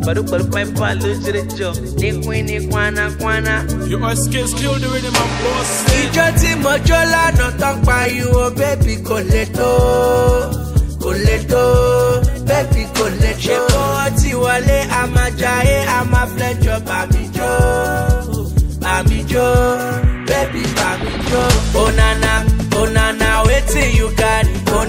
But my palo to the job. Ni kwana. You are skills kill the rhythm and boss. Ijo ti mojola no talk by you, oh baby koleto, baby koleto. Shepo ti wale amajaye amaflejo bamijo, baby bamijo. Oh nana, waiting you got it. Oh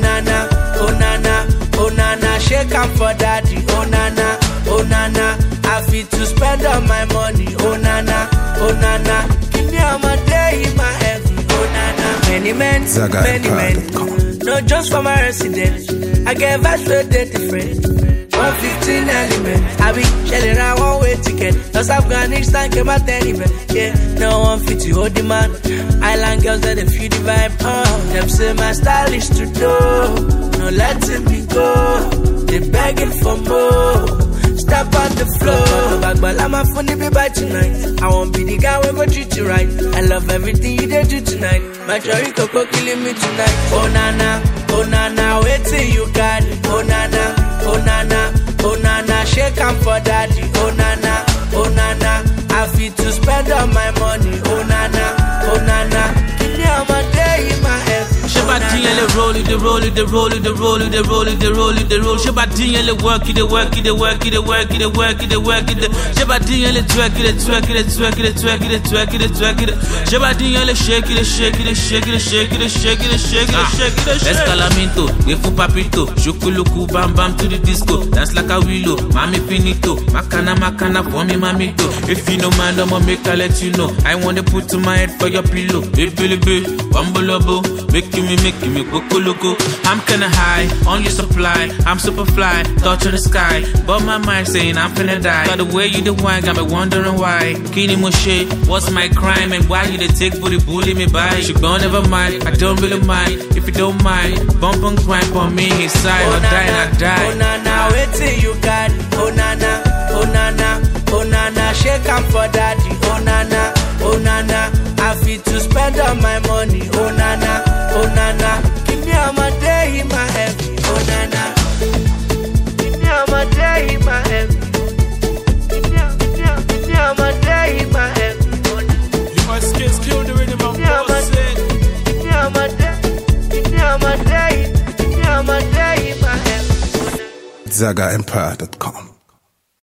nana, shake am for daddy. Oh nana, I fit to spend all my money. Oh nana, give me all my day in my heaven. Oh nana, many men, not just for my residence. I get vibes where they different. 115 elements, I be shelling around one way ticket. Just Afghanistan came out anywhere. Yeah, no one fit to hold the man. Island girls that they feel the vibe. Them say my style is to do. No letting me go. They begging for more. Step on the floor. Back, but I'm a funny baby by tonight. I won't be the guy who go treat you right. I love everything you did do tonight. My Jory Coco killing me tonight. Oh nana, wait till you got it. Oh nana, shake am for daddy. Oh nana, I fit to spend all my money. Oh nana, give me all my day in my head. Shabadin le roll it. Shabadin le work it. Shabadin le twerk it. Shabadin le shake it. Escalamento, defu papito, shukuluku bam bam to the disco. Dance like a willow, mami finito, makana for me mamito. If you know man, I'ma make I let you know. I wanna put to my head for your pillow. Baby, bambolobo, making me loco. I'm kinda high on your supply. I'm super fly, touch of the sky. But my mind saying I'm finna die. By the way you the wine got me wondering why. Kini Moshe, what's my crime and why you the take booty bully me by? She gon' never mind, I don't really mind. If you don't mind, bump and grind for me inside. Or die and I die. Oh nana, wait till you got it. Oh nana, shake am for daddy. Oh nana, I fit to spend all my money. Oh nana, give me all my day in my heaven. Oh nana, give me all my day in my heaven. Give me all my day in my heaven. Oh nana, you are skills kill the rhythm and boss. give me all my day in my heaven. ZagaEmpire.com